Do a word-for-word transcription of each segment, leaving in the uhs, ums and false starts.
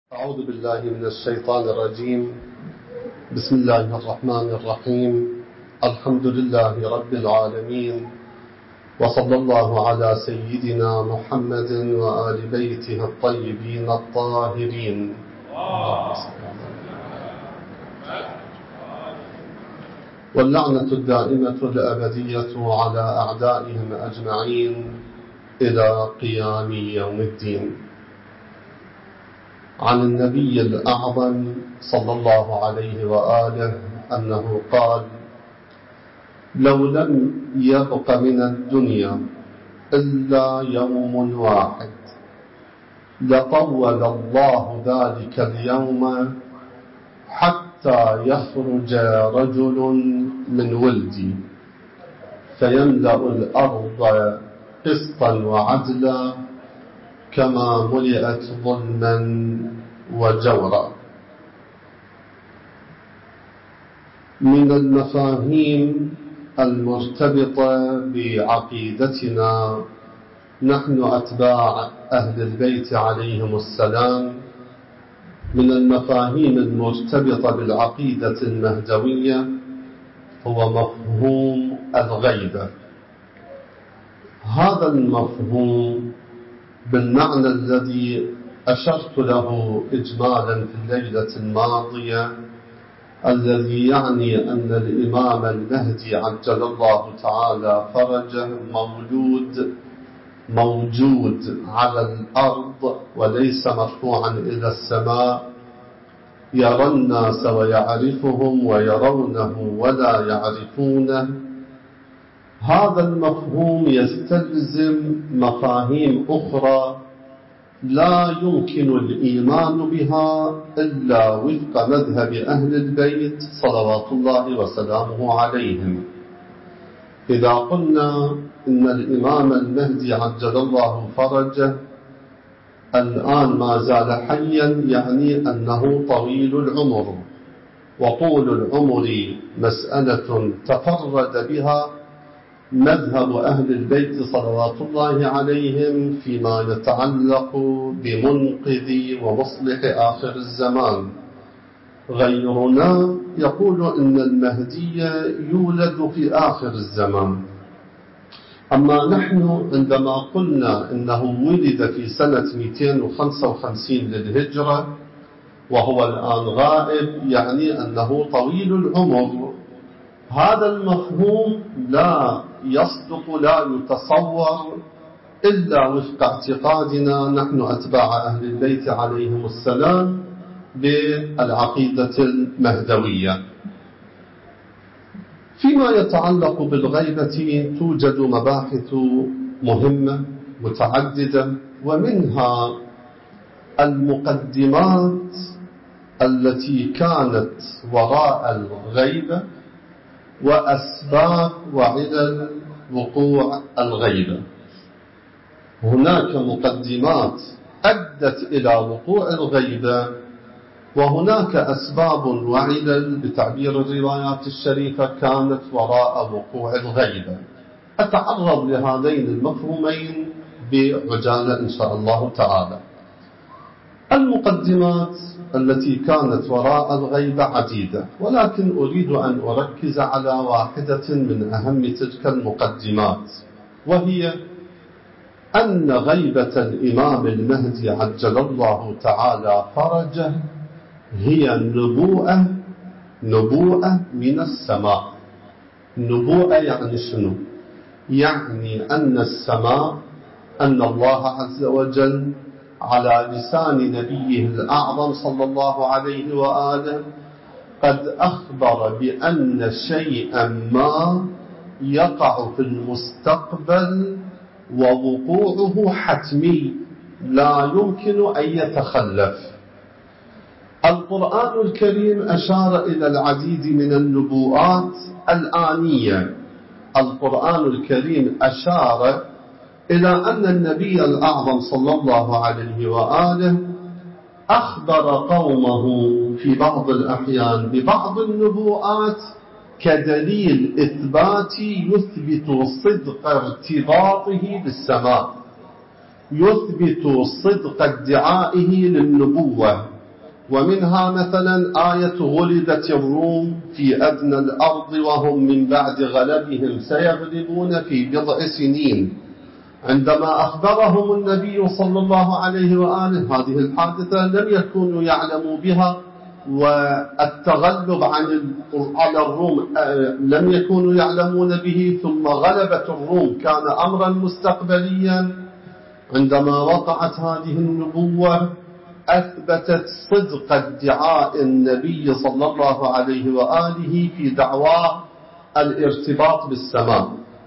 أعوذ بالله من الشيطان الرجيم. بسم الله الرحمن الرحيم. الحمد لله رب العالمين، وصلى الله على سيدنا محمد وآل بيته الطيبين الطاهرين. واللعنة الدائمة الأبدية على أعدائهم أجمعين إلى قيام يوم الدين. عن النبي الأعظم صلى الله عليه وآله أنه قال: لو لم يبق من الدنيا إلا يوم واحد لطول الله ذلك اليوم حتى يخرج رجل من ولدي فيملأ الأرض قسطا وعدلا كما ملئت ظلما وجورا. من المفاهيم المرتبطة بعقيدتنا نحن أتباع أهل البيت عليهم السلام، من المفاهيم المرتبطة بالعقيدة المهدوية هو مفهوم الغيبة. هذا المفهوم بالمعنى الذي أشرت له إجمالا في الليلة الماضية، الذي يعني أن الإمام المهدي عجل الله تعالى فرجه مولود موجود على الأرض وليس مرفوعا إلى السماء، يرى الناس ويعرفهم ويرونه ولا يعرفونه. هذا المفهوم يستلزم مفاهيم أخرى لا يمكن الإيمان بها إلا وفق مذهب أهل البيت صلوات الله وسلامه عليهم. إذا قلنا إن الإمام المهدي عجل الله فرجه الآن ما زال حيا، يعني أنه طويل العمر، وطول العمر مسألة تفرد بها مذهب أهل البيت صلوات الله عليهم فيما يتعلق بمنقذ ومصلح آخر الزمان. غيرنا يقول إن المهدي يولد في آخر الزمان. أما نحن عندما قلنا إنه ولد في سنة مئتين وخمسة وخمسين للهجرة وهو الآن غائب، يعني أنه طويل العمر. هذا المفهوم لا يصدق، لا يتصور إلا وفق اعتقادنا نحن أتباع أهل البيت عليهم السلام بالعقيدة المهدوية. فيما يتعلق بالغيبة توجد مباحث مهمة متعددة، ومنها المقدمات التي كانت وراء الغيبة وأسباب وعلل وقوع الغيبة. هناك مقدمات أدت إلى وقوع الغيبة، وهناك أسباب وعلل بتعبير الروايات الشريفة كانت وراء وقوع الغيبة. أتعرض لهذين المفهومين بعجالة إن شاء الله تعالى. المقدمات التي كانت وراء الغيبة عديدة، ولكن أريد أن أركز على واحدة من أهم تلك المقدمات، وهي أن غيبة الإمام المهدي عجل الله تعالى فرجه هي نبوءة نبوءة من السماء. نبوءة يعني شنو؟ يعني أن السماء، أن الله عز وجل على لسان نبيه الأعظم صلى الله عليه وآله قد أخبر بأن شيئا ما يقع في المستقبل ووقوعه حتمي لا يمكن أن يتخلف. القرآن الكريم أشار إلى العديد من النبوءات الآنية. القرآن الكريم أشار إلى أن النبي الأعظم صلى الله عليه وآله أخبر قومه في بعض الأحيان ببعض النبوءات كدليل إثباتي يثبت صدق ارتباطه بالسماء، يثبت صدق ادعائه للنبوة، ومنها مثلا آية غلبت الروم في أدنى الأرض وهم من بعد غلبهم سيغلبون في بضع سنين، عندما أخبرهم النبي صلى الله عليه وآله هذه الحادثة لم يكونوا يعلموا بها، والتغلب عن على الروم لم يكونوا يعلمون به، ثم غلبة الروم كان أمرا مستقبليا. عندما وقعت هذه النبوة أثبتت صدق ادعاء النبي صلى الله عليه وآله في دعواه الارتباط بالسماء.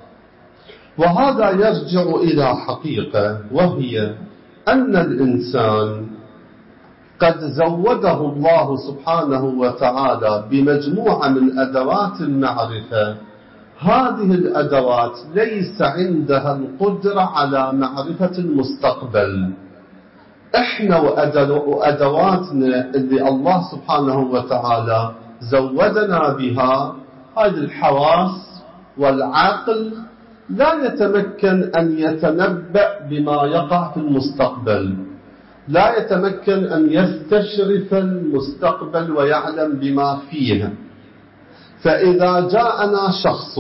وهذا يرجع إلى حقيقة، وهي أن الإنسان قد زوده الله سبحانه وتعالى بمجموعة من أدوات المعرفة. هذه الأدوات ليس عندها القدرة على معرفة المستقبل. إحنا وأدواتنا اللي الله سبحانه وتعالى زودنا بها، هذه الحواس والعقل، لا يتمكن أن يتنبأ بما يقع في المستقبل، لا يتمكن أن يستشرف المستقبل ويعلم بما فيه. فإذا جاءنا شخص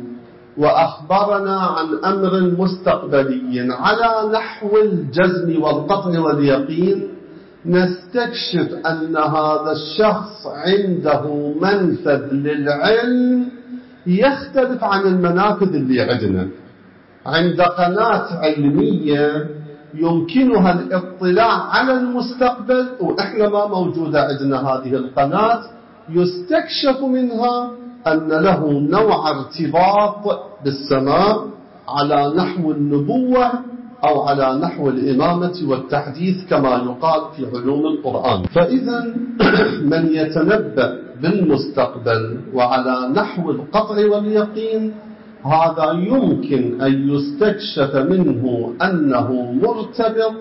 وأخبرنا عن أمر مستقبلي على نحو الجزم والقطع واليقين، نستكشف أن هذا الشخص عنده منفذ للعلم يختلف عن المنافذ اللي عندنا. عند قناة علمية يمكنها الاطلاع على المستقبل، وإحنا ما موجودة عندنا هذه القناة، يستكشف منها أن له نوع ارتباط بالسماء على نحو النبوة أو على نحو الإمامة والتحديث كما يقال في علوم القرآن. فإذا من يتنبأ بالمستقبل وعلى نحو القطع واليقين، هذا يمكن أن يستكشف منه أنه مرتبط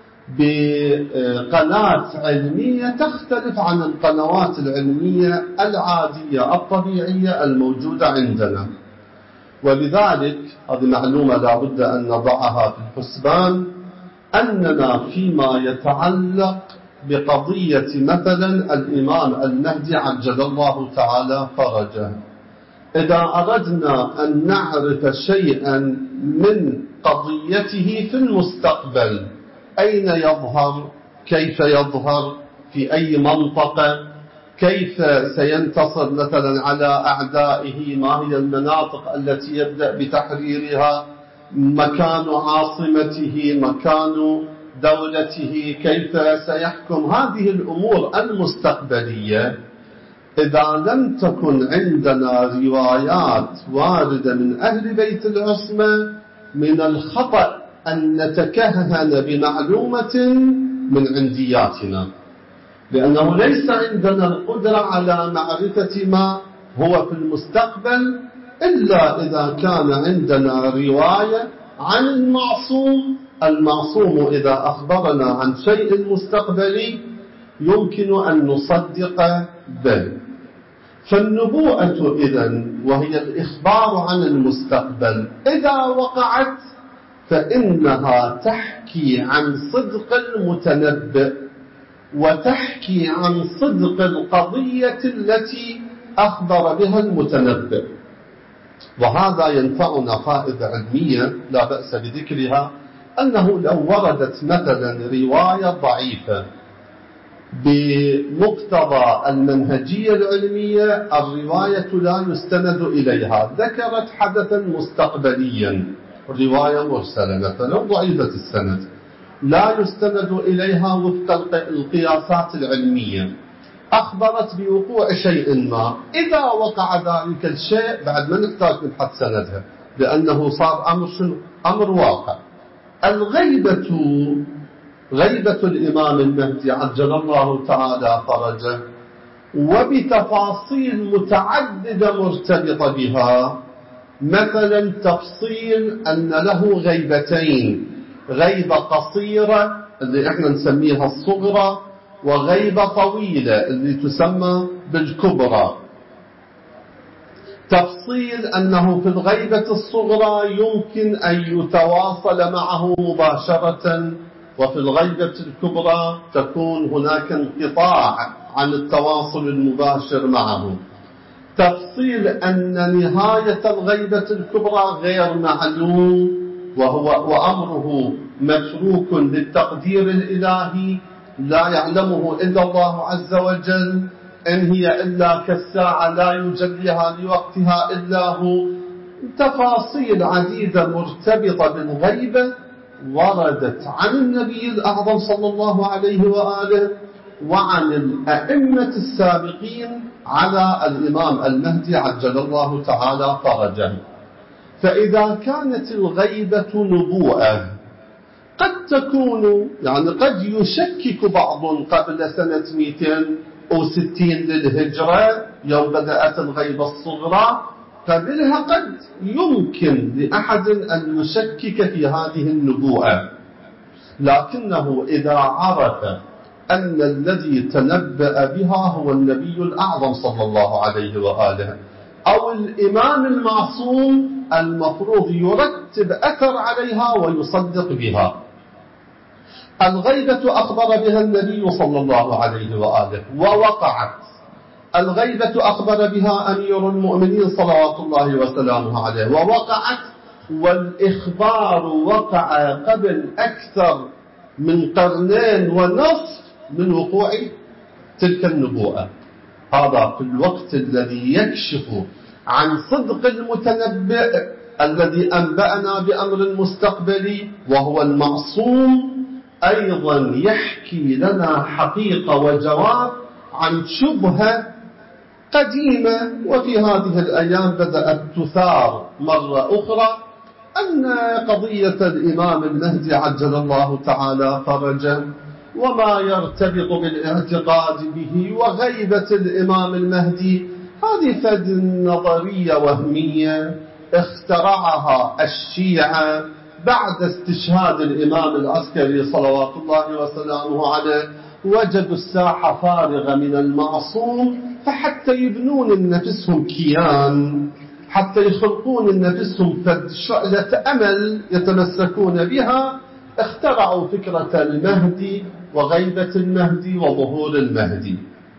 بقناة علمية تختلف عن القنوات العلمية العادية الطبيعية الموجودة عندنا. ولذلك هذه معلومة لا بد أن نضعها في الحسبان، أننا فيما يتعلق بقضية مثلا الإمام المهدي عجل الله تعالى فرجه، إذا أردنا أن نعرف شيئا من قضيته في المستقبل، أين يظهر، كيف يظهر، في أي منطقة، كيف سينتصر مثلا على أعدائه، ما هي المناطق التي يبدأ بتحريرها، مكان عاصمته، مكان دولته، كيف سيحكم، هذه الأمور المستقبلية، إذا لم تكن عندنا روايات واردة من أهل بيت العصمة، من الخطأ أن نتكهن بمعلومة من عندياتنا، لأنه ليس عندنا القدرة على معرفة ما هو في المستقبل إلا إذا كان عندنا رواية عن المعصوم. المعصوم إذا أخبرنا عن شيء مستقبلي يمكن أن نصدق به. فالنبوءة إذن وهي الإخبار عن المستقبل، إذا وقعت فإنها تحكي عن صدق المتنبئ وتحكي عن صدق القضية التي أخبر بها المتنبئ. وهذا ينفعنا فائدة علمية لا بأس بذكرها، أنه لو وردت مثلا رواية ضعيفة بمقتضى المنهجية العلمية، الرواية لا يستند إليها، ذكرت حدثا مستقبليا، رواية مرسلة مثلا ضعيفة السند، لا يستند إليها وفق القياسات العلمية، أخبرت بوقوع شيء ما، إذا وقع ذلك الشيء بعد ما نحتاج نبحث سندها، لأنه صار أمر شنو؟ أمر واقع. الغيبة، غيبة الإمام المهدي عجل الله تعالى فرجه، وبتفاصيل متعددة مرتبطة بها، مثلا تفصيل أن له غيبتين، غيبة قصيرة اللي احنا نسميها الصغرى، وغيبة طويلة اللي تسمى بالكبرى. تفصيل أنه في الغيبة الصغرى يمكن أن يتواصل معه مباشرة وفي الغيبة الكبرى تكون هناك انقطاع عن التواصل المباشر معه. تفصيل أن نهاية الغيبة الكبرى غير معلوم وهو وأمره متروك للتقدير الإلهي لا يعلمه إلا الله عز وجل، إن هي إلا كالساعة لا يجليها لوقتها إلا هو. تفاصيل عديدة مرتبطة بالغيبة وردت عن النبي الأعظم صلى الله عليه وآله وعن الأئمة السابقين على الإمام المهدي عجل الله تعالى فرجه. فإذا كانت الغيبة نبوءة قد تكون يعني قد يشكك بعض قبل سنة مئتين وستين للهجرة يوم بدأت الغيبة الصغرى، قبلها قد يمكن لأحد أن يشكك في هذه النبوءة، لكنه إذا عرف أن الذي تنبأ بها هو النبي الأعظم صلى الله عليه وآله أو الإمام المعصوم المفروض يرتب أثر عليها ويصدق بها. الغيبة أخبر بها النبي صلى الله عليه وآله ووقعت. الغيبة أخبر بها أمير المؤمنين صلوات الله وسلامه عليه ووقعت، والإخبار وقع قبل أكثر من قرنين ونصف من وقوع تلك النبوءة. هذا في الوقت الذي يكشف عن صدق المتنبئ الذي أنبأنا بأمر مستقبلي وهو المعصوم، أيضا يحكي لنا حقيقة وجواب عن شبهة قديمة وفي هذه الأيام بدأت تثار مرة أخرى، أن قضية الإمام المهدي عجل الله تعالى فرجه وما يرتبط بالاعتقاد به وغيبة الإمام المهدي هذه فد نظرية وهمية اخترعها الشيعة بعد استشهاد الإمام العسكري صلوات الله وسلامه عليه. وجدوا الساحة فارغة من المعصوم، فحتى يبنون لنفسهم كيان، حتى يخلقون لنفسهم فد شعلة أمل يتمسكون بها، اخترعوا فكرة المهدي وغيبة المهدي وظهور المهدي.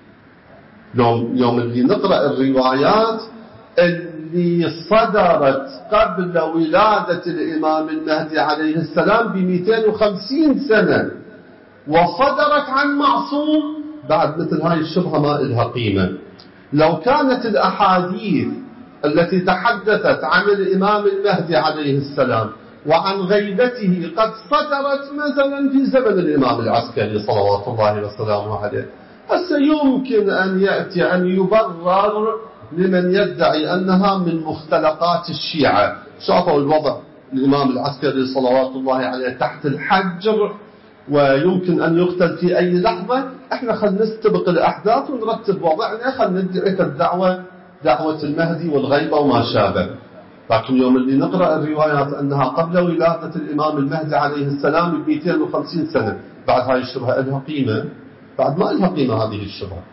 يوم, يوم اللي نقرأ الروايات اللي صدرت قبل ولادة الإمام المهدي عليه السلام بمئتين وخمسين سنة وصدرت عن معصوم، بعد مثل هاي الشبهة ما إلها قيمة. لو كانت الأحاديث التي تحدثت عن الإمام المهدي عليه السلام وعن غيبته قد صدرت مثلا في زمن الإمام العسكري صلوات الله وسلامه عليه، هسه يمكن أن يأتي أن يبرر لمن يدعي أنها من مختلقات الشيعة. شافوا الوضع الإمام العسكري صلوات الله عليه تحت الحجر ويمكن أن يقتل في أي لحظة، احنا خلنا نستبق الأحداث ونرتب وضعنا، خلنا ندعي الدعوة دعوة المهدي والغيبة وما شابه. لكن يوم اللي نقرأ الروايات أنها قبل ولادة الإمام المهدي عليه السلام ب مئتين وخمسين سنة، بعد هاي الشبهة لها قيمة؟ بعد ما لها قيمة هذه الشبهة.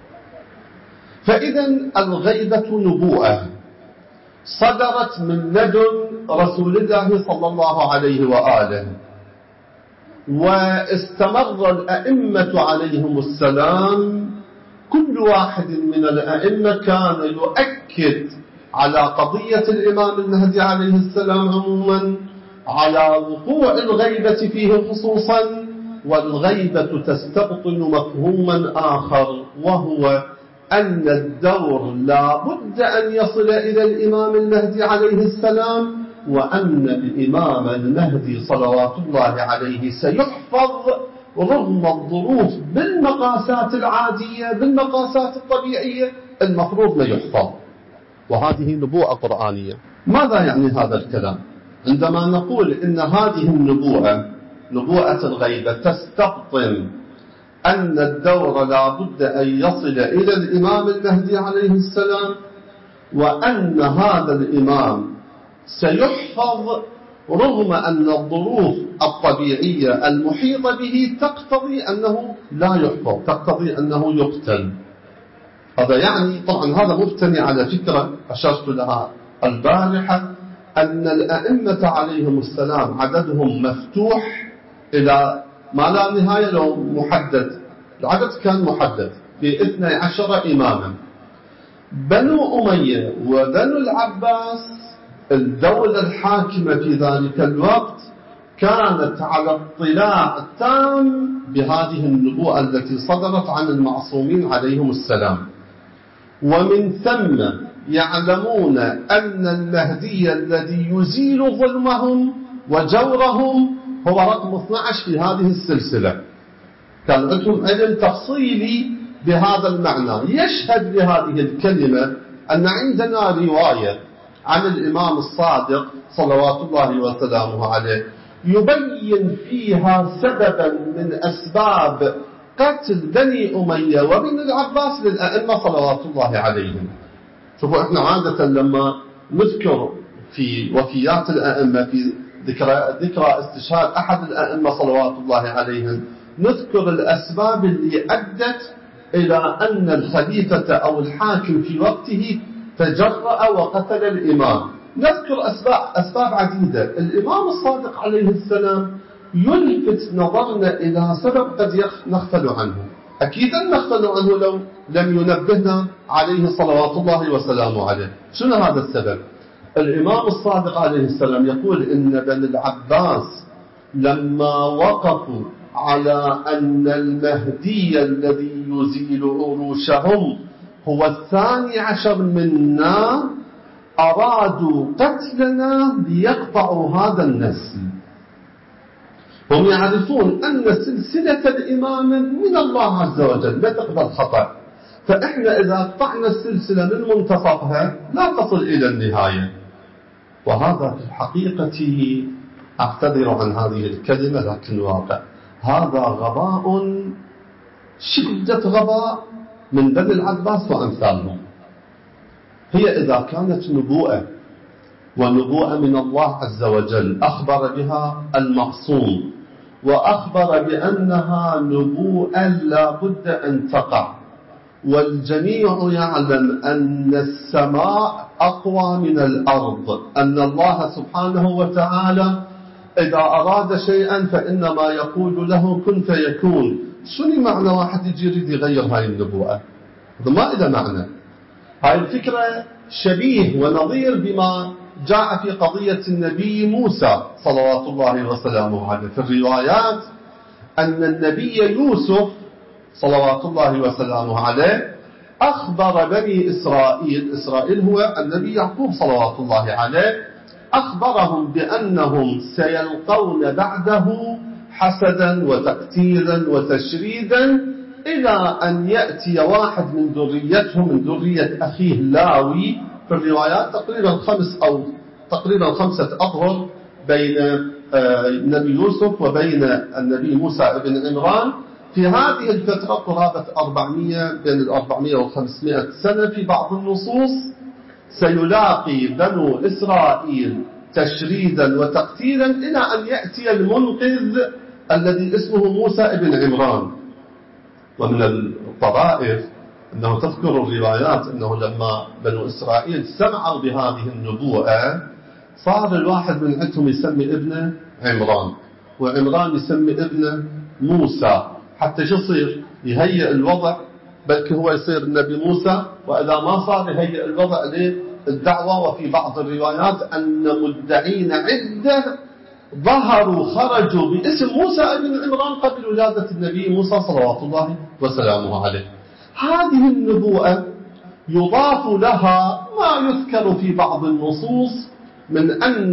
فإذا الغيبة نبوءة صدرت من لدن رسول الله صلى الله عليه وآله، واستمر الأئمة عليهم السلام كل واحد من الأئمة كان يؤكد على قضية الإمام المهدي عليه السلام عموما، على وقوع الغيبة فيه خصوصا. والغيبة تستبطن مفهوما آخر وهو أن الدور لا بد أن يصل إلى الإمام المهدي عليه السلام، وأن الإمام المهدي صلوات الله عليه سيحفظ رغم الظروف بالمقاسات العادية بالمقاسات الطبيعية المفروض ما يحفظ. وهذه نبوءة قرآنية. ماذا يعني هذا الكلام؟ عندما نقول إن هذه النبوءة نبوءة الغيبة تستبطن أن الدور لا بد أن يصل إلى الإمام المهدي عليه السلام، وأن هذا الإمام سيحفظ رغم أن الظروف الطبيعية المحيطة به تقتضي أنه لا يحفظ، تقتضي أنه يقتل. هذا يعني طبعا هذا مبتني على فكرة أشرت لها البارحة، أن الأئمة عليهم السلام عددهم مفتوح إلى ما لا نهاية لو محدد، العدد كان محدد باثني عشر إماما. بنو أمية وبنو العباس الدولة الحاكمة في ذلك الوقت كانت على اطلاع تام بهذه النبوءة التي صدرت عن المعصومين عليهم السلام، ومن ثم يعلمون أن المهدي الذي يزيل ظلمهم وجورهم هو رقم اثني عشر في هذه السلسلة. كان عندهم علم تفصيلي بهذا المعنى. يشهد بهذه الكلمة أن عندنا رواية عن الإمام الصادق صلوات الله وسلامه عليه يبين فيها سببا من أسباب قتل بني أمية وبن العباس للأئمة صلوات الله عليهم. شوفوا احنا عادة لما نذكر في وفيات الأئمة في ذكرى, ذكرى استشهاد أحد الأئمة صلوات الله عليهم نذكر الأسباب اللي أدت إلى أن الخليفة أو الحاكم في وقته تجرأ وقتل الإمام. نذكر أسباب, أسباب عديدة. الإمام الصادق عليه السلام يلفت نظرنا إلى سبب قد نغفل عنه، أكيدا نغفل عنه لو لم ينبهنا عليه صلوات الله وسلامه عليه. شنو هذا السبب؟ الإمام الصادق عليه السلام يقول إن بني العباس لما وقفوا على أن المهدي الذي يزيل عروشهم هو الثاني عشر منا أرادوا قتلنا ليقطعوا هذا النسل. هم يعرفون أن سلسلة الإمامة من الله عز وجل لا تقبل خطأ، فإحنا إذا قطعنا السلسلة من منتصفها لا تصل إلى النهاية. وهذا في الحقيقة، أعتذر عن هذه الكلمة لكن واقع، هذا غباء شدة غباء من بني العباس وأمثالهم. هي إذا كانت نبوءة ونبوءة من الله عز وجل أخبر بها المعصوم وأخبر بأنها نبوءة لا بد أن تقع، والجميع يعلم أن السماء أقوى من الأرض، أن الله سبحانه وتعالى إذا أراد شيئا فإنما يقول له كن فيكون. شنو معنى واحد يجي يريد يغير هاي النبوءة؟ هذا ما إذا معنى. هاي الفكرة شبيه ونظير بما جاء في قضية النبي موسى صلوات الله وسلامه عليه. في الروايات أن النبي يوسف صلوات الله وسلامه عليه أخبر بني إسرائيل، إسرائيل هو النبي يعقوب صلوات الله عليه، أخبرهم بأنهم سيلقون بعده حسدا وتقتيلا وتشريدا، إلى أن يأتي واحد من ذريتهم من ذرية أخيه لاوي. في الروايات تقريبا خمس أو تقريبا خمسة أظهر بين النبي يوسف وبين النبي موسى بن عمران. في هذه الفترة قرابة أربعمائة بين الأربعمائة وخمسمائة سنة في بعض النصوص سيلاقي بنو إسرائيل تشريدا وتقتيلا إلى أن يأتي المنقذ الذي اسمه موسى بن عمران. ومن الطرائف أنه تذكر الروايات أنه لما بنو إسرائيل سمعوا بهذه النبوءة صار الواحد من عندهم يسمي ابنه عمران، وعمران يسمي ابنه موسى، حتى شو يصير يهيئ الوضع، بلكي هو يصير النبي موسى، وإذا ما صار يهيئ الوضع للدعوة. وفي بعض الروايات أن مدعين عدة ظهروا خرجوا باسم موسى بن عمران قبل ولادة النبي موسى صلوات الله وسلامه عليه. هذه النبوءة يضاف لها ما يذكر في بعض النصوص من أن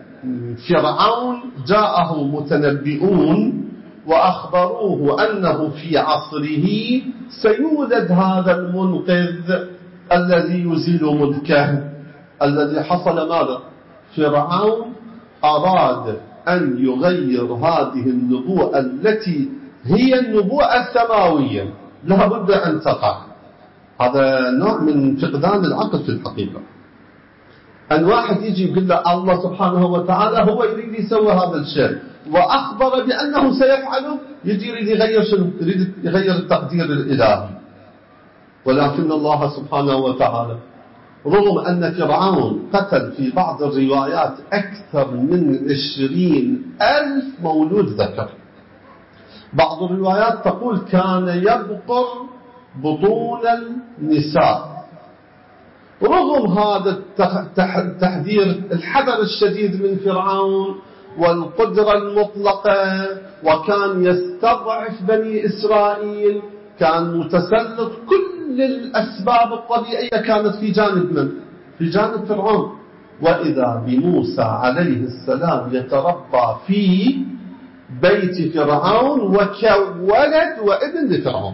فرعون جاءه متنبئون وأخبروه أنه في عصره سيولد هذا المنقذ الذي يزيل ملكه. الذي حصل ماذا؟ فرعون أراد أن يغير هذه النبوءة التي هي النبوءة السماوية لا بد أن تقع. هذا نوع من فقدان العقل في الحقيقة. أن واحد يجي يقول له الله سبحانه وتعالى هو يريد يسوي هذا الشيء وأخبر بأنه سيفعله، يجي يريد يغير شنو؟ يريد يغير التقدير الإلهي. ولكن الله سبحانه وتعالى رغم أن فرعون قتل في بعض الروايات أكثر من عشرين ألف مولود ذكر، بعض الروايات تقول كان يبقر بطون النساء. رغم هذا التحذير الحذر الشديد من فرعون والقدرة المطلقة، وكان يستضعف بني إسرائيل، كان متسلط، كل الأسباب الطبيعية كانت في جانب من؟ في جانب فرعون. وإذا بموسى عليه السلام يتربى في بيت فرعون وكولد وابن لفرعون.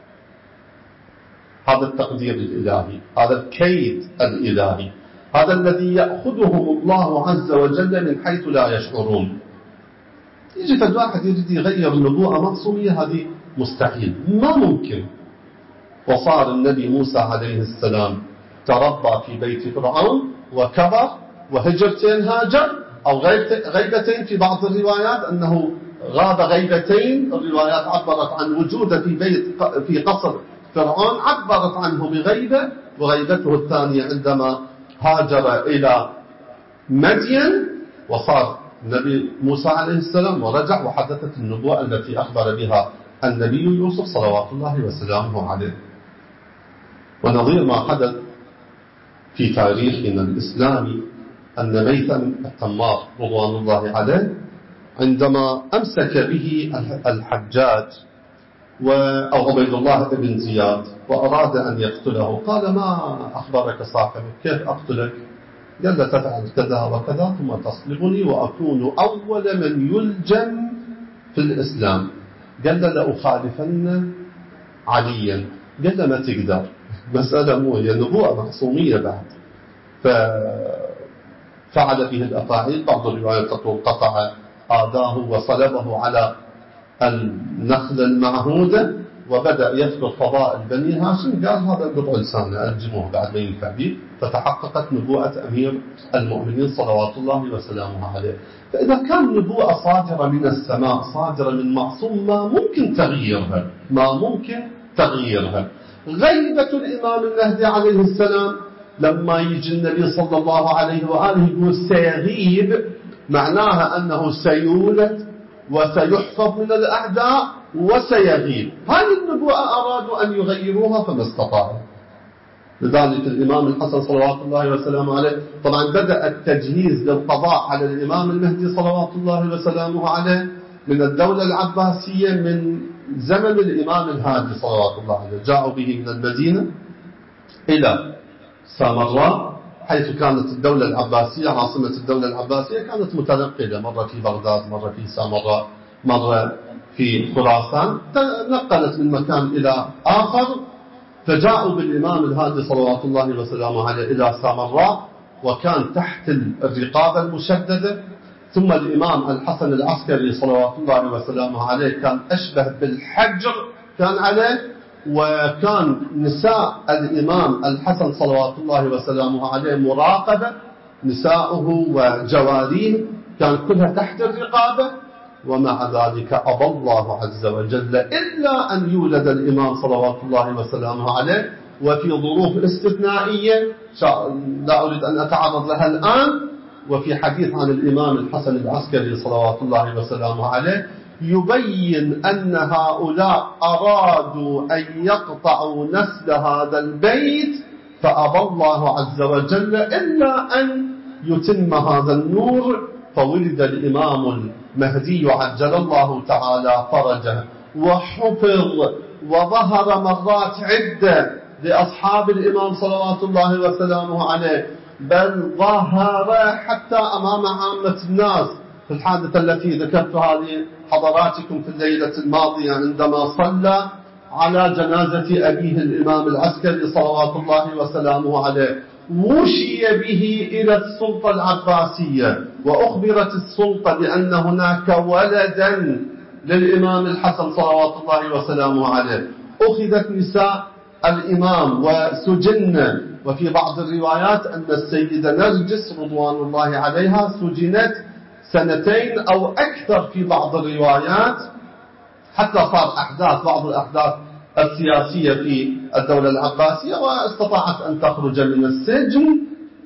هذا التقدير الإلهي، هذا الكيد الإلهي، هذا الذي يأخذهم الله عز وجل من حيث لا يشعرون. يجي فالواحد يجد يغير النبوءة معصومية، هذه مستحيل، ما ممكن. وصار النبي موسى عليه السلام تربى في بيت فرعون وكبر، وهجرتين هاجر أو غيبتين في بعض الروايات، أنه غاب غيبتين. الروايات عبرت عن وجوده في بيت في قصر فرعون، عبرت عنه بغيبة، وغيبته الثانية عندما هاجر إلى مدين، وصار النبي موسى عليه السلام ورجع، وحدثت النبوة التي أخبر بها النبي يوسف صلوات الله وسلامه عليه. ونظير ما حدث في تاريخنا الإسلامي أن ميثم التمار رضوان الله عليه عندما أمسك به الحجاج أو عبيد الله بن زياد وأراد أن يقتله، قال: ما أخبرك صاحبك؟ كيف أقتلك؟ قال: تفعل كذا وكذا ثم تصلبني وأكون أول من يلجم في الإسلام. قال: لأخالفن عليا. قال: ما تقدر، مسألة مو هي نبوءة معصومية بعد. ففعل به الأفاعيل. بعض الروايات تقول قطع آذاه وصلبه على النخل المعهودة، وبدأ يذكر فضائل بني هاشم. قال: هذا بضع لسانه ألجمه بعد ما ينفع به. فتحققت نبوءة أمير المؤمنين صلوات الله وسلامه عليه. فإذا كان نبوءة صادرة من السماء، صادرة من معصوم، ما ممكن تغييرها، ما ممكن تغييرها. غيبة الإمام المهدي عليه السلام، لما يجي النبي صلى الله عليه وآله يقول سيغيب، معناها أنه سيولد وسيحفظ من الأعداء وسيغيب. هذه النبوءة أرادوا أن يغيروها فما استطاعوا. لذلك الإمام الحسن صلوات الله وسلامه عليه طبعا بدأ التجهيز للقضاء على الإمام المهدي صلوات الله وسلامه عليه من الدولة العباسية من زمن الإمام الهادي صلوات الله عليه. جاءوا به من المدينة إلى سامراء، حيث كانت الدولة العباسية عاصمة الدولة العباسية كانت متنقلة، مرة في بغداد، مرة في سامراء، مرة في خراسان، تنقلت من مكان إلى آخر. فجاءوا بالإمام الهادي صلوات الله وسلامه عليه إلى سامراء، وكان تحت الرقابة المشددة. ثم الإمام الحسن العسكري صلوات الله وسلامه عليه كان أشبه بالحجر كان عليه، وكان نساء الإمام الحسن صلوات الله وسلامه عليه مراقبة، نساؤه وجواريه كان كلها تحت الرقابة. ومع ذلك أبى الله عز وجل إلا أن يولد الإمام صلوات الله وسلامه عليه، وفي ظروف استثنائية لا أريد أن أتعرض لها الآن. وفي حديث عن الإمام الحسن العسكري صلوات الله وسلامه عليه يبين أن هؤلاء أرادوا أن يقطعوا نسل هذا البيت، فأبى الله عز وجل إلا أن يتم هذا النور. فولد الإمام المهدي عجل الله تعالى فرجه، وحفظ وظهر مرات عدة لأصحاب الإمام صلوات الله وسلامه عليه، بل ظهر حتى أمام عامة الناس. في الحادثة التي ذكرتها لحضراتكم في الليلة الماضية عندما صلى على جنازة أبيه الإمام العسكري صلوات الله وسلامه عليه، وشي به إلى السلطة العباسية، وأخبرت السلطة بأن هناك ولدا للإمام الحسن صلوات الله وسلامه عليه. أخذت نساء الإمام وسجن. وفي بعض الروايات أن السيدة نرجس رضوان الله عليها سجنت سنتين أو أكثر في بعض الروايات، حتى صار أحداث بعض الأحداث السياسية في الدولة العباسية واستطاعت أن تخرج من السجن.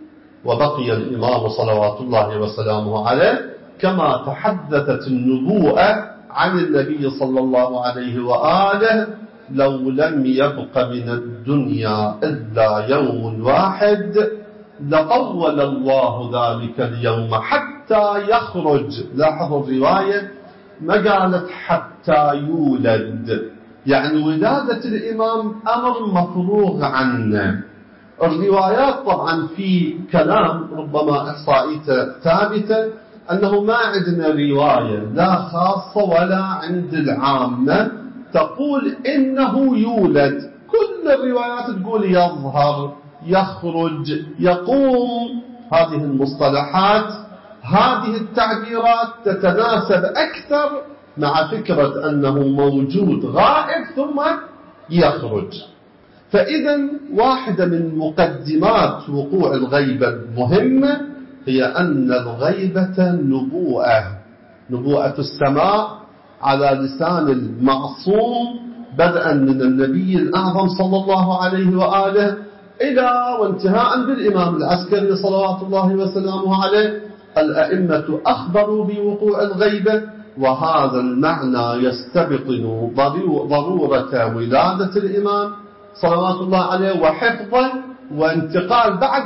وبقي الإمام صلوات الله وسلامه عليه كما تحدثت النبوءة عن النبي صلى الله عليه وآله: لو لم يبق من الدنيا إلا يوم واحد لطول الله ذلك اليوم حتى يخرج. لاحظوا الرواية ما قالت حتى يولد، يعني ولادة الإمام أمر مفروغ عنه. الروايات طبعا في كلام ربما إحصائيته ثابتة أنه ما عندنا رواية لا خاصة ولا عند العامة تقول إنه يولد. كل الروايات تقول يظهر، يخرج، يقوم. هذه المصطلحات، هذه التعبيرات تتناسب أكثر مع فكرة أنه موجود غائب ثم يخرج. فإذا واحدة من مقدمات وقوع الغيبة المهمة هي أن الغيبة نبوءة، نبوءة السماء على لسان المعصوم بدءا من النبي الأعظم صلى الله عليه وآله إلى وانتهاء بالإمام العسكري صلوات الله وسلامه عليه. الأئمة أخبروا بوقوع الغيبة، وهذا المعنى يستبطن ضرورة ولادة الإمام صلوات الله عليه وحفظه، وانتقال بعد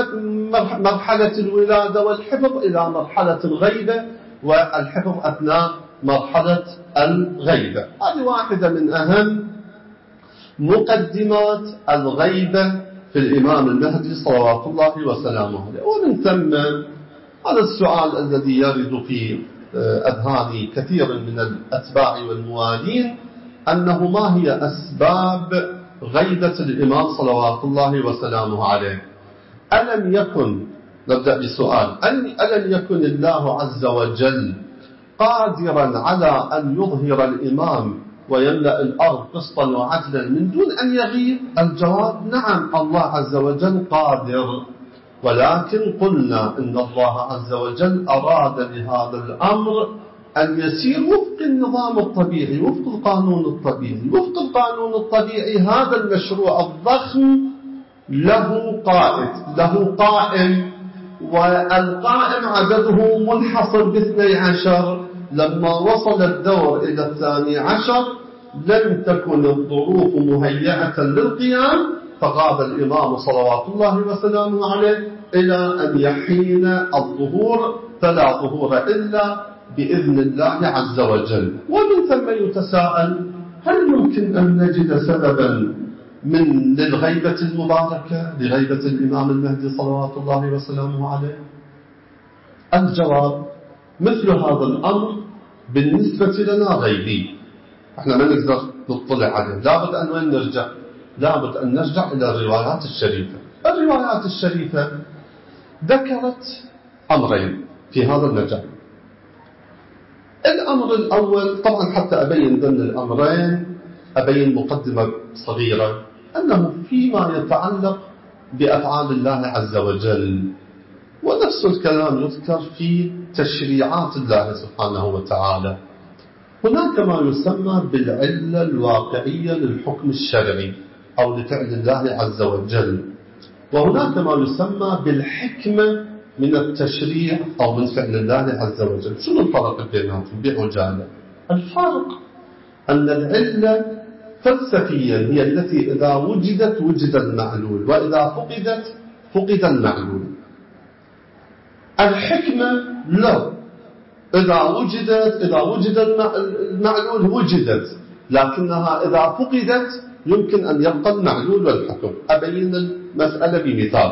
مرحلة الولادة والحفظ إلى مرحلة الغيبة والحفظ أثناء مرحلة الغيبة. هذه واحدة من أهم مقدمات الغيبة في الإمام المهدي صلوات الله وسلامه عليه. ومن ثم هذا السؤال الذي يرد في أذهان كثير من الأتباع والموالين، أنه ما هي أسباب غيبة الإمام صلوات الله وسلامه عليه؟ ألم يكن، نبدأ بسؤال، ألم يكن الله عز وجل قادرا على أن يظهر الإمام ويملأ الأرض قسطا وعدلا من دون أن يغيب؟ الجواب نعم، الله عز وجل قادر، ولكن قلنا إن الله عز وجل أراد لهذا الأمر أن يسير وفق النظام الطبيعي، وفق القانون الطبيعي. وفق القانون الطبيعي هذا المشروع الضخم له قائد، له قائم، والقائم عدده منحصر باثني عشر. لما وصل الدور إلى الثاني عشر لم تكن الظروف مهيئة للقيام، فغاب الإمام صلوات الله وسلامه عليه إلى أن يحين الظهور، فلا ظهور إلا بإذن الله عز وجل. ومن ثم يتساءل: هل يمكن أن نجد سببا من للغيبة المباركة لغيبة الإمام المهدي صلوات الله وسلامه عليه؟ الجواب: مثل هذا الأمر بالنسبة لنا غيبي، احنا ما نقدر نطلع عليه. لابد أن وين نرجع؟ لابد أن نرجع إلى الروايات الشريفة. الروايات الشريفة ذكرت أمرين في هذا المجال. الأمر الأول، طبعا حتى أبين ضمن الأمرين أبين مقدمة صغيرة، أنه فيما يتعلق بأفعال الله عز وجل، ونفس الكلام يذكر في تشريعات الله سبحانه وتعالى. هناك ما يسمى بالعلة الواقعية للحكم الشرعي أو لفعل الله عز وجل، وهناك ما يسمى بالحكمة من التشريع أو من فعل الله عز وجل. شنو الفرق بيناتهم بعجالة؟ الفرق أن العلة فلسفيا هي التي إذا وجدت وجد المعلول، وإذا فقدت فقد المعلول. الحكمة لا، إذا وجدت إذا وجد المعلول وجدت، لكنها إذا فقدت يمكن أن يبقى المعلول والحكم. أبين المسألة بمثال.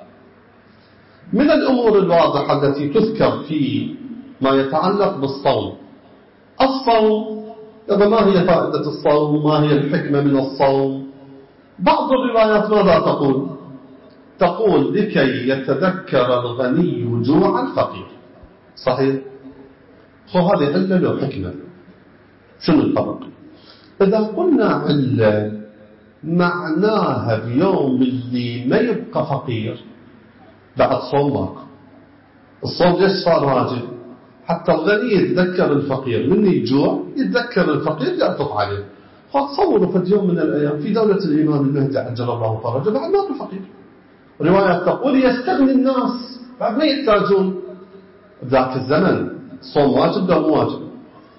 من الأمور الواضحة التي تذكر في ما يتعلق بالصوم، الصوم، ما هي فائدة الصوم؟ ما هي الحكمة من الصوم؟ بعض الروايات ماذا تقول؟ تقول لكي يتذكر الغني جوع الفقير. صحيح؟ خو هذه علة له حكمة. شنو الفرق؟ إذا قلنا علة معناها بيوم اللي ما يبقى فقير بعد صوم ماكو. الصوم ليش صار واجب؟ حتى الغني يتذكر الفقير، من يجوع يتذكر الفقير يعطف عليه. فتصوروا في يوم من الأيام في دولة الإمام المهدي عجل الله فرجه بعد ماكو فقير. روايات تقول يستغني الناس بعد ما يحتاجون. ذاك الزمن صوم واجب لا مو واجب؟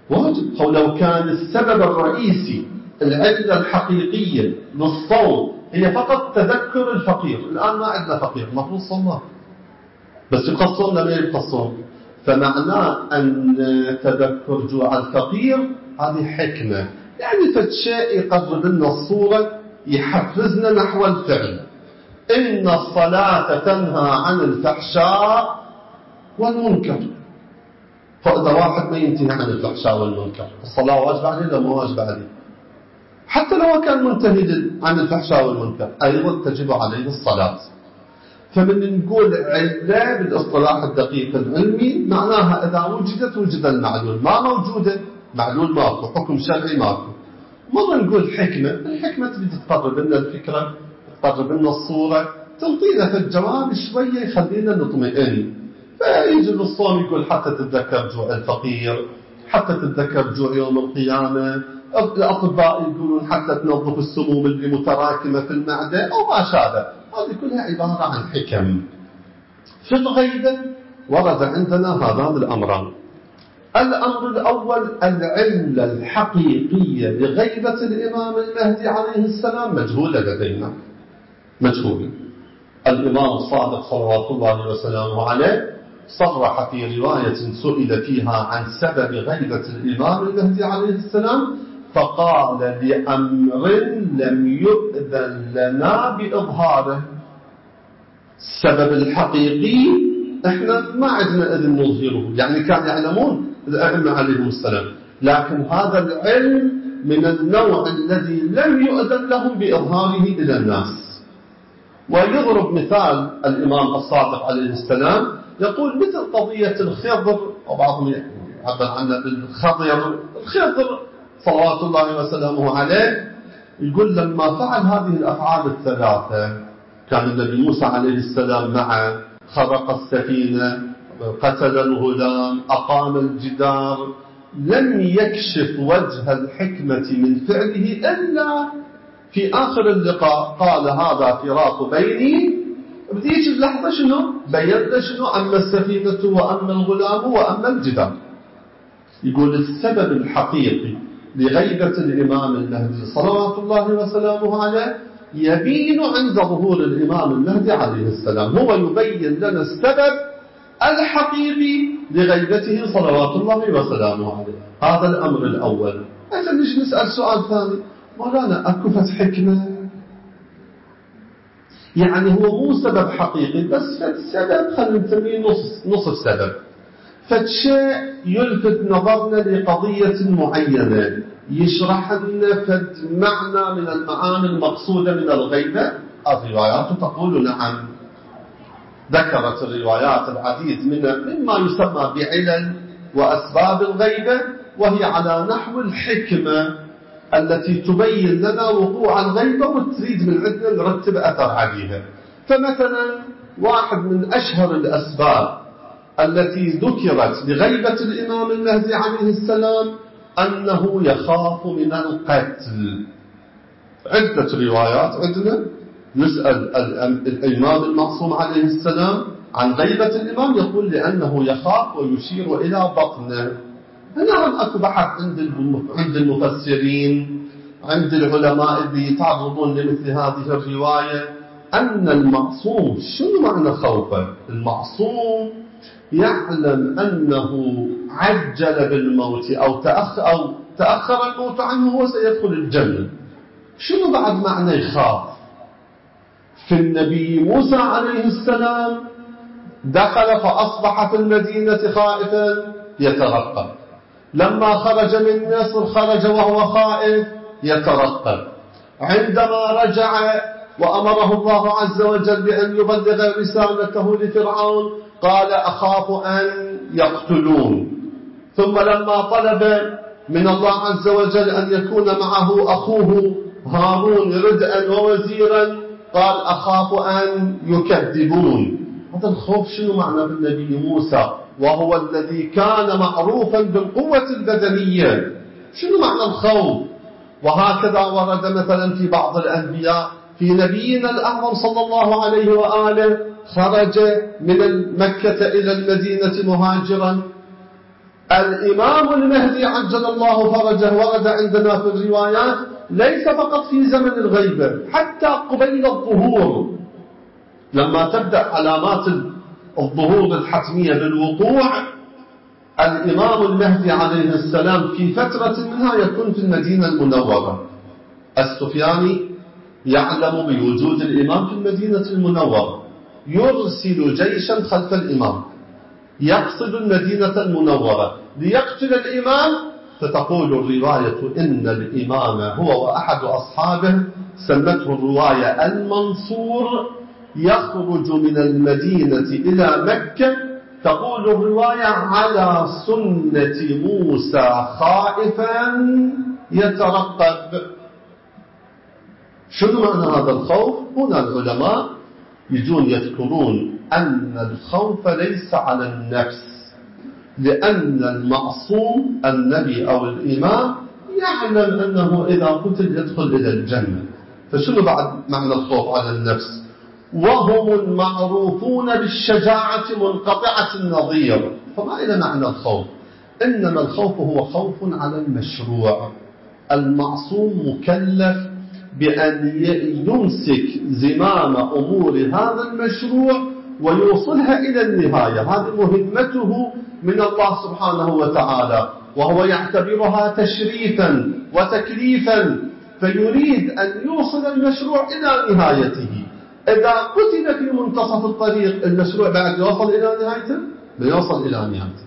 واجب. لو كان السبب الرئيسي العلة الحقيقية للصوم هي فقط تذكر الفقير، الآن ما عندنا فقير، المفروض صومنا بس يبقى الصوم لما يبقى الصوم، فمعناه أن تذكر جوع الفقير هذه حكمة، يعني فالشيء يقرب لنا الصورة، يحفزنا نحو الفعل. إن الصلاة تنهى عن الفحشاء والمنكر، فإذا واحد ما ينتهي عن الفحشاء والمنكر الصلاة واجبة عليه ولا ما واجبة عليه؟ حتى لو كان منتهي عن الفحشاء والمنكر أيضا تجب عليه الصلاة. فمن نقول علة بالاصطلاح الدقيق العلمي معناها إذا وجدت وجد المعلول، ما موجودة معلول ماكو، حكم شرعي ماكو. مرة نقول حكمة، الحكمة تبي تقرب لنا الفكرة، تقرب لنا الصورة، تعطينا في الجواب شوية يخلينا نطمئن. فيجي الصوم يقول حتى تتذكر جوع الفقير، حتى تتذكر جوع يوم القيامة. الأطباء يقولون حتى تنظف السموم اللي متراكمة في المعدة أو ما شابه. هذه كلها عبارة عن حكم. في الغيبة ورد عندنا هذان الأمران. الأمر الأول العلة الحقيقية لغيبة الإمام المهدي عليه السلام مجهولة لدينا، مجهولة. الإمام الصادق صلوات الله وسلامه عليه صرح في رواية سئل فيها عن سبب غيبة الإمام المهدي عليه السلام فقال لأمر لم يؤذن لنا بإظهاره. السبب الحقيقي احنا ما عندنا إذن نظهره، يعني كان يعلمون الأئمة عليهم السلام، لكن هذا العلم من النوع الذي لم يؤذن لهم بإظهاره إلى الناس. ويضرب مثال الإمام الصادق عليه السلام، يقول مثل قضية الخضر، وبعضهم يعبر عنها بالخضر، الخضر صلوات الله وسلامه عليه، يقول لما فعل هذه الأفعال الثلاثة كان النبي موسى عليه السلام معه، خرق السفينة، قتل الغلام، أقام الجدار، لم يكشف وجه الحكمة من فعله إلا في آخر اللقاء قال هذا فراق بيني. بديش اللحظة شنو؟ بيّن شنو؟ أما السفينة وأما الغلام وأما الجدار. يقول السبب الحقيقي لغيبة الإمام المهدي صلوات الله وسلامه عليه يبين عند ظهور الإمام المهدي عليه السلام، هو يبين لنا السبب الحقيقي لغيبته صلوات الله وسلامه عليه. هذا الأمر الأول. أنت نجي نسأل سؤال ثاني، مولانا أكو فت حكمة؟ يعني هو مو سبب حقيقي بس فت سبب، خلينا نسميه نص نص السبب، فشيء يلفت نظرنا لقضية معينة، يشرح لنا فد معنى من المعاني المقصودة من الغيبة. الروايات تقول نعم، ذكرت الروايات العديد من مما يسمى بعلل وأسباب الغيبة، وهي على نحو الحكمة التي تبين لنا وقوع الغيبة وتريد من عندنا نرتب أثر عليها. فمثلا واحد من أشهر الأسباب التي ذكرت لغيبة الإمام المهدي عليه السلام أنه يخاف من القتل. عدة روايات عندنا يسأل الإمام المعصوم عليه السلام عن غيبة الإمام، يقول لأنه يخاف ويشير إلى بطنه. نعم أكو بحث عند المفسرين، عند العلماء اللي يتعرضون لمثل هذه الرواية، أن المعصوم شنو معنى خوفه؟ المعصوم يعلم أنه عجل بالموت أو تأخر, أو تأخر الموت عنه هو سيدخل الجنة. شنو بعد معنى يخاف؟ في النبي موسى عليه السلام دخل فأصبح في المدينة خائفا يترقب، لما خرج من مصر خرج وهو خائف يترقب، عندما رجع وأمره الله عز وجل بأن يبلغ رسالته لفرعون قال أخاف أن يقتلون، ثم لما طلب من الله عز وجل أن يكون معه أخوه هارون ردءا ووزيرا قال أخاف أن يكذبون. هذا الخوف شنو معنى بالنبي موسى وهو الذي كان معروفا بالقوة البدنية؟ شنو معنى الخوف؟ وهكذا ورد مثلا في بعض الأنبياء، في نبينا الأعظم صلى الله عليه وآله خرج من مكة إلى المدينة مهاجرا، الإمام المهدي عجل الله فرجه ورد عندنا في الروايات ليس فقط في زمن الغيبة، حتى قبيل الظهور لما تبدأ علامات الظهور الحتمية بالوقوع، الإمام المهدي عليه السلام في فترة منها يكون في المدينة المنورة. السفياني يعلم بوجود الإمام في المدينة المنورة، يرسل جيشا خلف الإمام يقصد المدينة المنورة ليقتل الإمام، فتقول الرواية إن الإمام هو وأحد أصحابه، سمته الرواية المنصور، يخرج من المدينة إلى مكة، تقول الرواية على سنة موسى خائفا يترقب. شنو معنى هذا الخوف؟ هنا العلماء يجون يذكرون أن الخوف ليس على النفس، لأن المعصوم النبي أو الإمام يعلم أنه إذا قتل يدخل إلى الجنة، فشنو بعد معنى الخوف على النفس؟ وهم المعروفون بالشجاعة منقطعة النظير، فما إلى معنى الخوف. إنما الخوف هو خوف على المشروع. المعصوم مكلف بأن يمسك زمام أمور هذا المشروع ويوصلها إلى النهاية، هذه مهمته من الله سبحانه وتعالى، وهو يعتبرها تشريفا وتكليفا، فيريد أن يوصل المشروع إلى نهايته. إذا قتل في منتصف الطريق المشروع بعد يوصل إلى نهايته؟ لا يوصل إلى نهايته.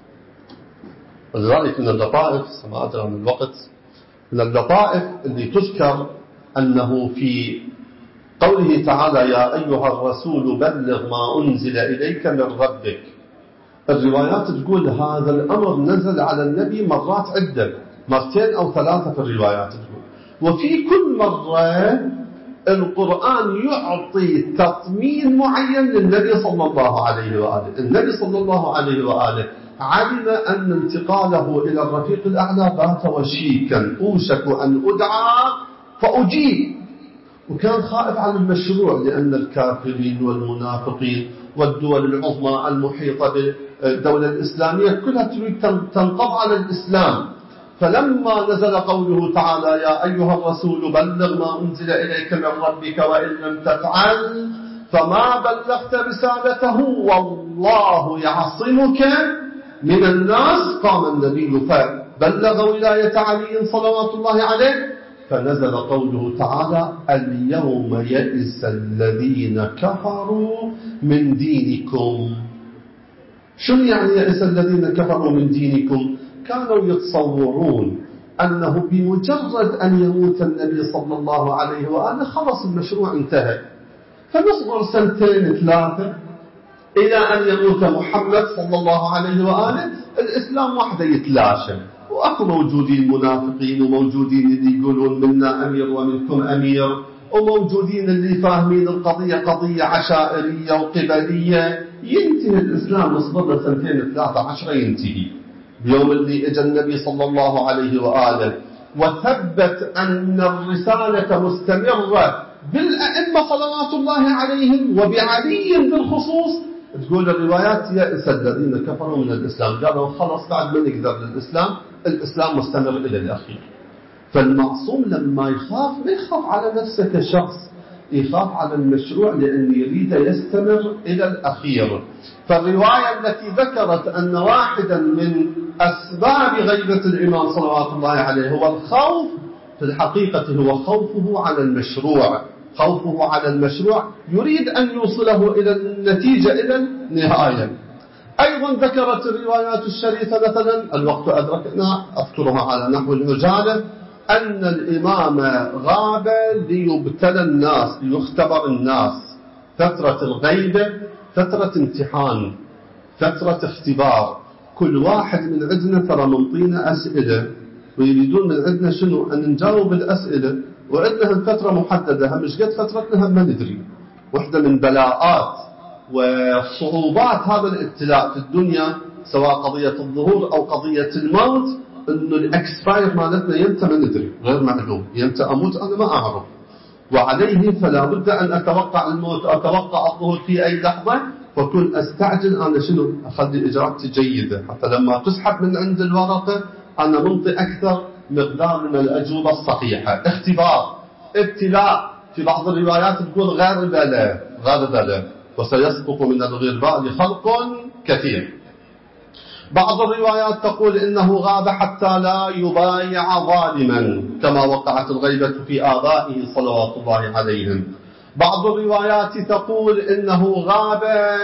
ولذلك من اللطائف، ما أدري من الوقت، من اللطائف اللي تذكر أنه في قوله تعالى يا أيها الرسول بلغ ما أنزل إليك من ربك، الروايات تقول هذا الأمر نزل على النبي مرات عدة، مرتين أو ثلاثة في الروايات تقول، وفي كل مرة القرآن يعطي تطمين معين للنبي صلى الله عليه وآله. النبي صلى الله عليه وآله علم أن انتقاله إلى الرفيق الأعلى بات وشيكا، أوشك أن أدعى فأجيب، وكان خائف عن المشروع، لأن الكافرين والمنافقين والدول العظمى المحيطة بالدولة الإسلامية كلها تريد تنقض على الإسلام. فلما نزل قوله تعالى يا أيها الرسول بلغ ما أنزل إليك من ربك وإن لم تفعل فما بلغت رسالته والله يعصمك من الناس، قام النبي فبلغ ولاية علي صلوات الله عليه، فنزل قوله تعالى اليوم يئس الذين كفروا من دينكم. شو يعني يئس الذين كفروا من دينكم؟ كانوا يتصورون أنه بمجرد أن يموت النبي صلى الله عليه وآله خلص المشروع انتهى، فنصبر سنتين ثلاثة إلى أن يموت محمد صلى الله عليه وآله، الإسلام وحده يتلاشى، وأكو موجودين منافقين وموجودين اللي يقولون منا أمير ومنكم أمير، وموجودين اللي فاهمين القضية قضية عشائرية وقبلية، ينتهي الإسلام. نصبر سنتين ثلاثة عشرة ينتهي. بيوم اللي اجى النبي صلى الله عليه وآله وثبت أن الرسالة مستمرة بالأئمة صلوات الله عليهم وبعلي بالخصوص، تقول الروايات يئس الذين كفروا من الإسلام، قالوا خلص بعد ما نقدر للإسلام، الإسلام مستمر إلى الأخير. فالمعصوم لما يخاف ما يخاف على نفسه كشخص، يخاف على المشروع لأن يريد يستمر إلى الأخير. فالرواية التي ذكرت أن واحدا من أسباب غيبة الإمام صلوات الله عليه هو الخوف، في الحقيقة هو خوفه على المشروع، خوفه على المشروع يريد أن يوصله إلى النتيجة إلى النهاية. أيضا ذكرت الروايات الشريفة مثلا، الوقت أدركنا أذكرها على نحو العجالة، أن الإمام غاب ليبتلى الناس، ليختبر الناس. فترة الغيبة فترة امتحان، فترة اختبار. كل واحد من عندنا ترى منطينا أسئلة ويريدون من عندنا شنو؟ أن نجاوب الأسئلة، وعندنا فترة محددة، هم مش قد فترتنا هم ما ندري. واحدة من بلاءات وصعوبات هذا الابتلاء في الدنيا، سواء قضية الظهور أو قضية الموت، إنه الإكسباير مالتنا يمتى ما ندري، غير معلوم، يمتى أموت أنا ما أعرف. وعليه فلا بد أن أتوقع الموت، أتوقع الظهور في أي لحظة، فكن أستعجل أنا شنو أخلي إجابتي جيدة حتى لما تسحب من عند الورقة أنا منطي أكثر مقدار من الأجوبة الصحيحة. اختبار ابتلاء في بعض الروايات تقول غربلة غربلة وسيسقط من الغرباء خلق كثير. بعض الروايات تقول إنه غاب حتى لا يبايع ظالما كما وقعت الغيبة في آبائه صلوات الله عليهم. بعض الروايات تقول إنه غاب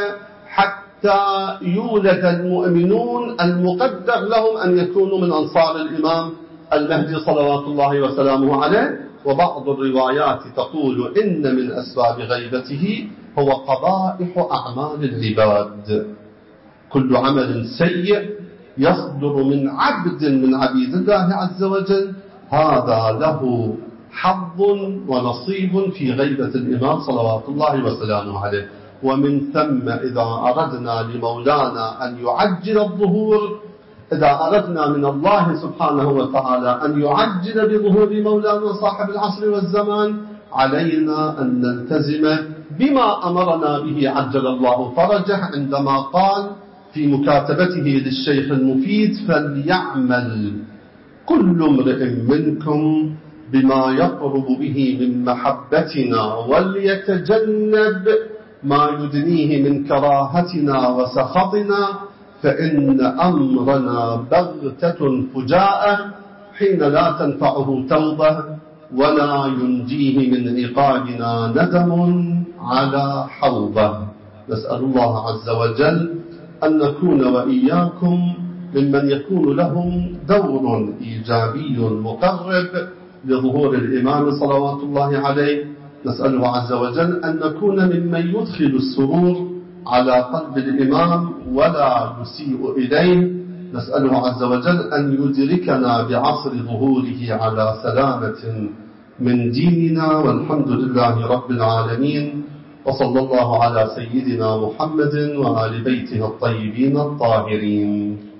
حتى يولد المؤمنون المقدر لهم أن يكونوا من أنصار الإمام المهدي صلوات الله وسلامه عليه. وبعض الروايات تقول إن من أسباب غيبته هو قبائح أعمال العباد. كل عمل سيء يصدر من عبد من عبيد الله عز وجل هذا له حظ ونصيب في غيبة الإمام صلوات الله وسلامه عليه. ومن ثم إذا أردنا لمولانا أن يعجل الظهور، إذا أردنا من الله سبحانه وتعالى أن يعجل بظهور مولانا صاحب العصر والزمان، علينا أن نلتزم بما أمرنا به عجل الله فرجه عندما قال في مكاتبته للشيخ المفيد: فليعمل كل امرئ منكم بما يقرب به من محبتنا وليتجنب ما يدنيه من كراهتنا وسخطنا، فإن أمرنا بغتة فجاءة حين لا تنفعه توبة ولا ينجيه من عقابنا ندم على حوبة. نسأل الله عز وجل أن نكون وإياكم ممن يكون لهم دور إيجابي مقرب لظهور الإمام صلوات الله عليه. نسأله عز وجل أن نكون ممن يدخل السرور على قلب الإمام ولا يسيء إليه. نسأله عز وجل أن يدركنا بعصر ظهوره على سلامة من ديننا، والحمد لله رب العالمين، وصلى الله على سيدنا محمد وآل بيته الطيبين الطاهرين.